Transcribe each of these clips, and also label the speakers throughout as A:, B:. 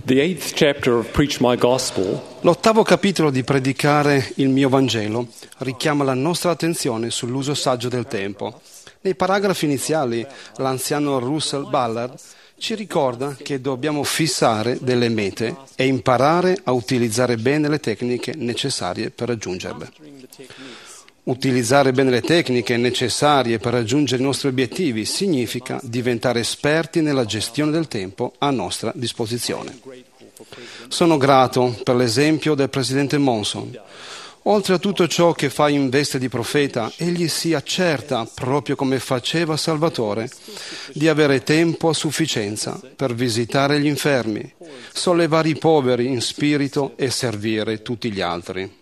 A: The 8th chapter of Preach My Gospel
B: L'ottavo capitolo di Predicare il mio Vangelo richiama la nostra attenzione sull'uso saggio del tempo. Nei paragrafi iniziali, l'anziano Russell Ballard ci ricorda che dobbiamo fissare delle mete e imparare a utilizzare bene le tecniche necessarie per raggiungerle. Utilizzare bene le tecniche necessarie per raggiungere i nostri obiettivi significa diventare esperti nella gestione del tempo a nostra disposizione. Sono grato per l'esempio del presidente Monson. Oltre a tutto ciò che fa in veste di profeta, egli si accerta, proprio come faceva Salvatore, di avere tempo a sufficienza per visitare gli infermi, sollevare i poveri in spirito e servire tutti gli altri.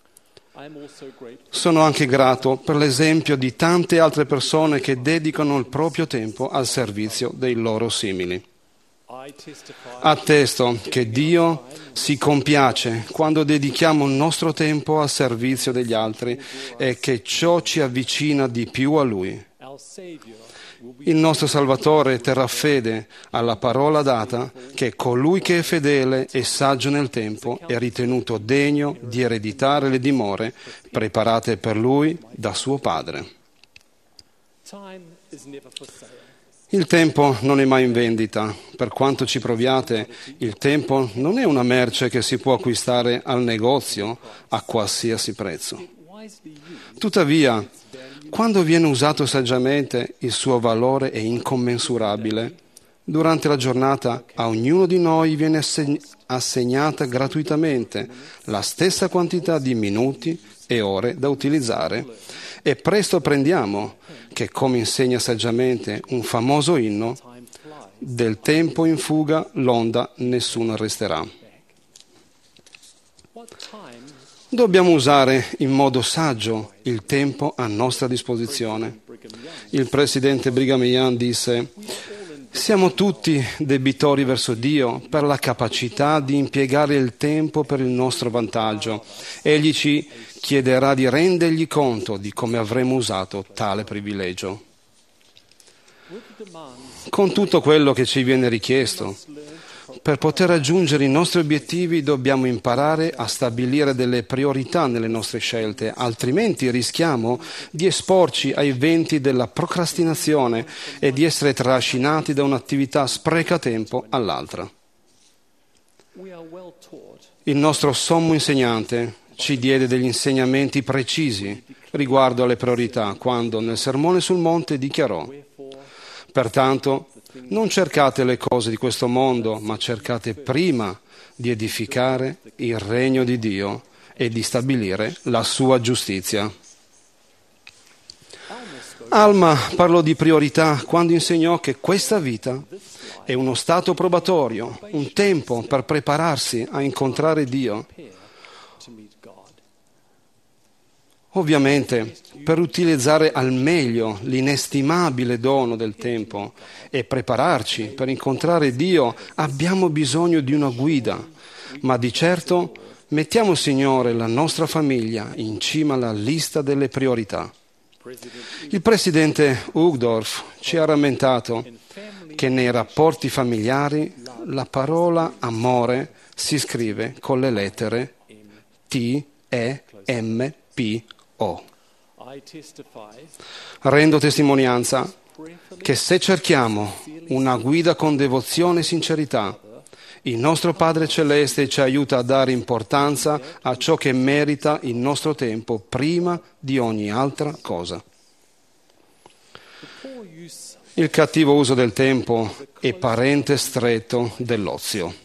B: Sono anche grato per l'esempio di tante altre persone che dedicano il proprio tempo al servizio dei loro simili. Attesto che Dio si compiace quando dedichiamo il nostro tempo al servizio degli altri e che ciò ci avvicina di più a Lui. Il nostro Salvatore terrà fede alla parola data che colui che è fedele e saggio nel tempo è ritenuto degno di ereditare le dimore preparate per lui da suo Padre. Il tempo non è mai in vendita. Per quanto ci proviate, il tempo non è una merce che si può acquistare al negozio a qualsiasi prezzo. Tuttavia, quando viene usato saggiamente, il suo valore è incommensurabile. Durante la giornata a ognuno di noi viene assegnata gratuitamente la stessa quantità di minuti e ore da utilizzare e presto apprendiamo che, come insegna saggiamente un famoso inno, del tempo in fuga l'onda nessuno arresterà. Dobbiamo usare in modo saggio il tempo a nostra disposizione. Il presidente Brigham Young disse: siamo tutti debitori verso Dio per la capacità di impiegare il tempo per il nostro vantaggio. Egli ci chiederà di rendergli conto di come avremo usato tale privilegio. Con tutto quello che ci viene richiesto, per poter raggiungere i nostri obiettivi dobbiamo imparare a stabilire delle priorità nelle nostre scelte, altrimenti rischiamo di esporci ai venti della procrastinazione e di essere trascinati da un'attività sprecatempo all'altra. Il nostro sommo insegnante ci diede degli insegnamenti precisi riguardo alle priorità quando nel Sermone sul Monte dichiarò: pertanto, non cercate le cose di questo mondo, ma cercate prima di edificare il regno di Dio e di stabilire la sua giustizia. Alma parlò di priorità quando insegnò che questa vita è uno stato probatorio, un tempo per prepararsi a incontrare Dio. Ovviamente, per utilizzare al meglio l'inestimabile dono del tempo e prepararci per incontrare Dio, abbiamo bisogno di una guida, ma di certo mettiamo, Signore, la nostra famiglia in cima alla lista delle priorità. Il presidente Uchtdorf ci ha rammentato che nei rapporti familiari la parola amore si scrive con le lettere T-E-M-P-O. Rendo testimonianza che se cerchiamo una guida con devozione e sincerità, il nostro Padre Celeste ci aiuta a dare importanza a ciò che merita il nostro tempo prima di ogni altra cosa. Il cattivo uso del tempo è parente stretto dell'ozio.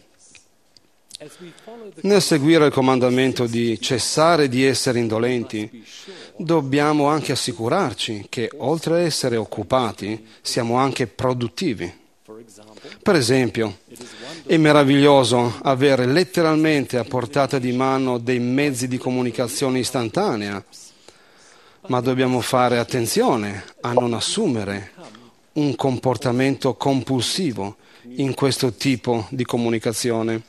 B: Nel seguire il comandamento di cessare di essere indolenti, dobbiamo anche assicurarci che, oltre a essere occupati, siamo anche produttivi. Per esempio, è meraviglioso avere letteralmente a portata di mano dei mezzi di comunicazione istantanea, ma dobbiamo fare attenzione a non assumere un comportamento compulsivo in questo tipo di comunicazione.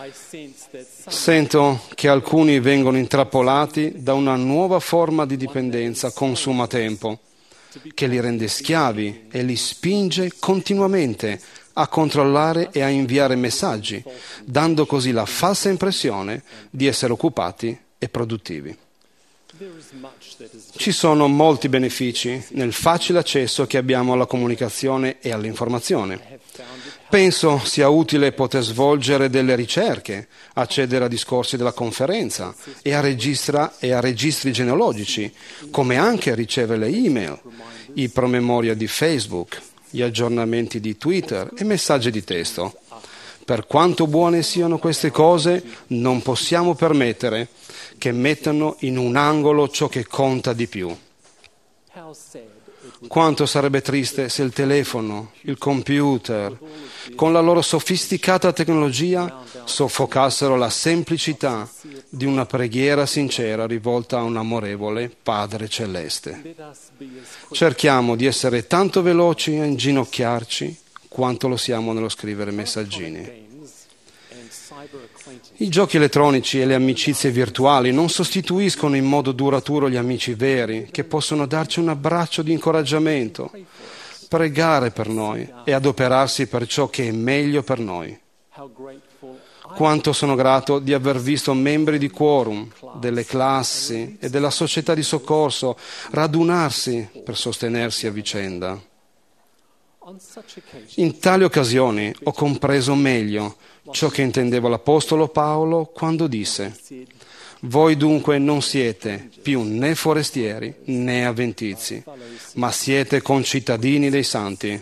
B: Sento che alcuni vengono intrappolati da una nuova forma di dipendenza consumatempo che li rende schiavi e li spinge continuamente a controllare e a inviare messaggi, dando così la falsa impressione di essere occupati e produttivi. Ci sono molti benefici nel facile accesso che abbiamo alla comunicazione e all'informazione. Penso sia utile poter svolgere delle ricerche, accedere a discorsi della conferenza e a registri genealogici, come anche ricevere le email, i promemoria di Facebook, gli aggiornamenti di Twitter e messaggi di testo. Per quanto buone siano queste cose, non possiamo permettere che mettano in un angolo ciò che conta di più. Quanto sarebbe triste se il telefono, il computer, con la loro sofisticata tecnologia, soffocassero la semplicità di una preghiera sincera rivolta a un amorevole Padre Celeste. Cerchiamo di essere tanto veloci a inginocchiarci quanto lo siamo nello scrivere messaggini. I giochi elettronici e le amicizie virtuali non sostituiscono in modo duraturo gli amici veri che possono darci un abbraccio di incoraggiamento, pregare per noi e adoperarsi per ciò che è meglio per noi. Quanto sono grato di aver visto membri di quorum, delle classi e della società di soccorso radunarsi per sostenersi a vicenda. In tali occasioni ho compreso meglio ciò che intendeva l'Apostolo Paolo quando disse: «Voi dunque non siete più né forestieri né avventizi, ma siete concittadini dei santi».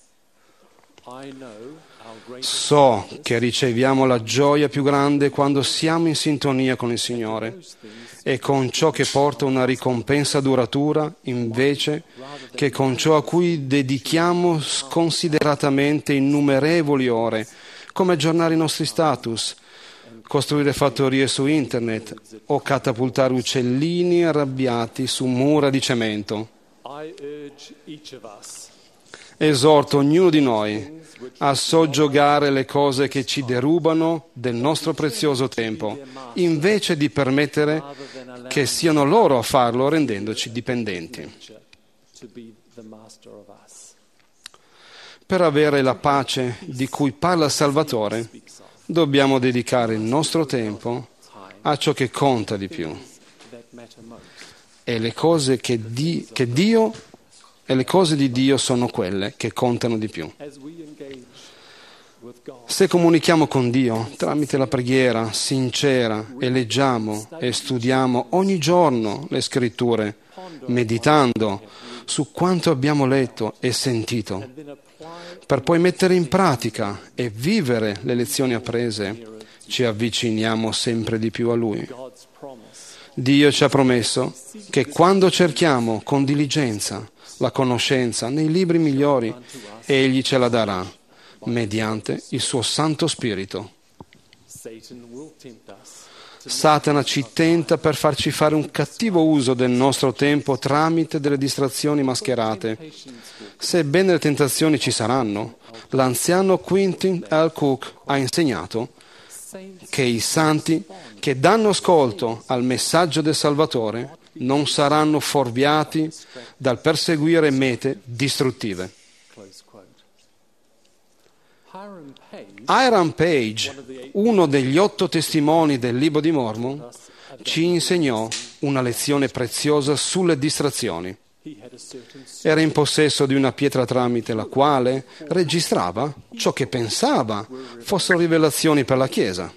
B: So che riceviamo la gioia più grande quando siamo in sintonia con il Signore e con ciò che porta una ricompensa duratura, invece che con ciò a cui dedichiamo sconsideratamente innumerevoli ore, come aggiornare i nostri status, costruire fattorie su internet o catapultare uccellini arrabbiati su mura di cemento. Esorto ognuno di noi a soggiogare le cose che ci derubano del nostro prezioso tempo, invece di permettere che siano loro a farlo, rendendoci dipendenti. Per avere la pace di cui parla il Salvatore, dobbiamo dedicare il nostro tempo a ciò che conta di più. E le cose le cose di Dio sono quelle che contano di più. Se comunichiamo con Dio tramite la preghiera sincera e leggiamo e studiamo ogni giorno le Scritture, meditando su quanto abbiamo letto e sentito, per poi mettere in pratica e vivere le lezioni apprese, ci avviciniamo sempre di più a Lui. Dio ci ha promesso che quando cerchiamo con diligenza la conoscenza nei libri migliori, Egli ce la darà mediante il suo Santo Spirito. Satana ci tenta per farci fare un cattivo uso del nostro tempo tramite delle distrazioni mascherate. Sebbene le tentazioni ci saranno, l'anziano Quentin L. Cook ha insegnato che i santi che danno ascolto al messaggio del Salvatore non saranno fuorviati dal perseguire mete distruttive. Hiram Page, uno degli 8 testimoni del Libro di Mormon, ci insegnò una lezione preziosa sulle distrazioni. Era in possesso di una pietra tramite la quale registrava ciò che pensava fossero rivelazioni per la Chiesa.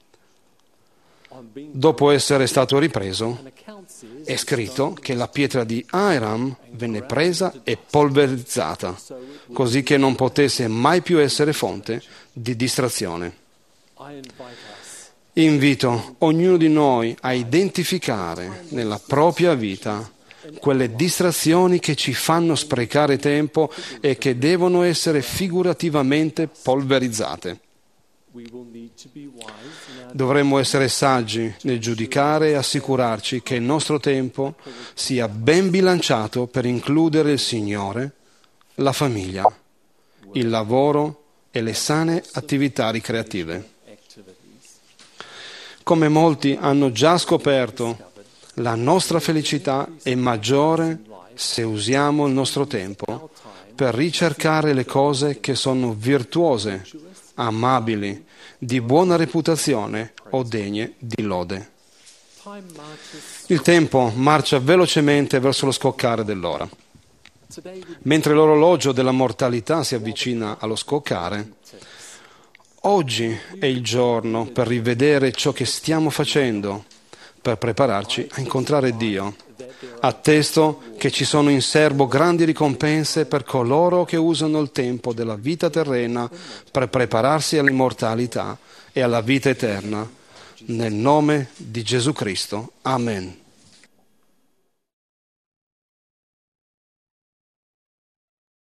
B: Dopo essere stato ripreso, è scritto che la pietra di Hiram venne presa e polverizzata, così che non potesse mai più essere fonte di distrazione. Invito ognuno di noi a identificare nella propria vita quelle distrazioni che ci fanno sprecare tempo e che devono essere figurativamente polverizzate. Dovremmo essere saggi nel giudicare e assicurarci che il nostro tempo sia ben bilanciato per includere il Signore, la famiglia, il lavoro e le sane attività ricreative. Come molti hanno già scoperto, la nostra felicità è maggiore se usiamo il nostro tempo per ricercare le cose che sono virtuose, amabili, di buona reputazione o degne di lode. Il tempo marcia velocemente verso lo scoccare dell'ora. Mentre l'orologio della mortalità si avvicina allo scoccare, oggi è il giorno per rivedere ciò che stiamo facendo, per prepararci a incontrare Dio, attesto che ci sono in serbo grandi ricompense per coloro che usano il tempo della vita terrena per prepararsi all'immortalità e alla vita eterna. Nel nome di Gesù Cristo. Amen.